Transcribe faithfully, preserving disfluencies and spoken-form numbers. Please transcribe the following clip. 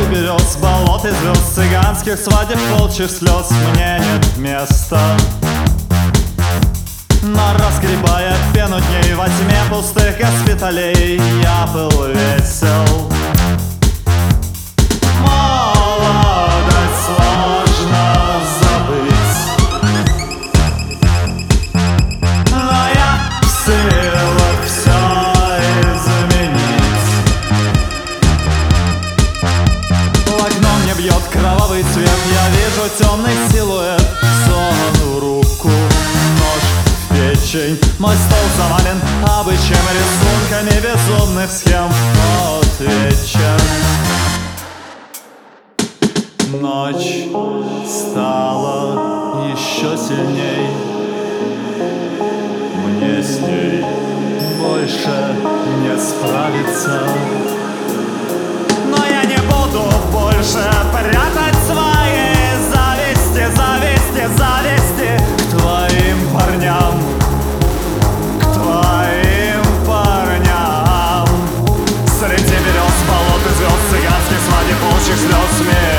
берез, болот и звезд, цыганских свадеб, волчьих слез мне нет места. Но разгребая пену дней во тьме пустых госпиталей, я был весел. Молодость сложно забыть, но я в силах все изменить. В окно мне бьет кровавый цвет, я вижу темный силуэт, сунул руку, нож в печень. Мой стол завален обычаем, рисунками безумных схем. Вот вечер, ночь стала еще сильней. Мне с ней больше не справиться, но я не буду больше прятать свои зависти, зависти, зависти к твоим парням, к твоим парням. Среди берез, болот и звезд, цыганских свадеб, волчьих слез.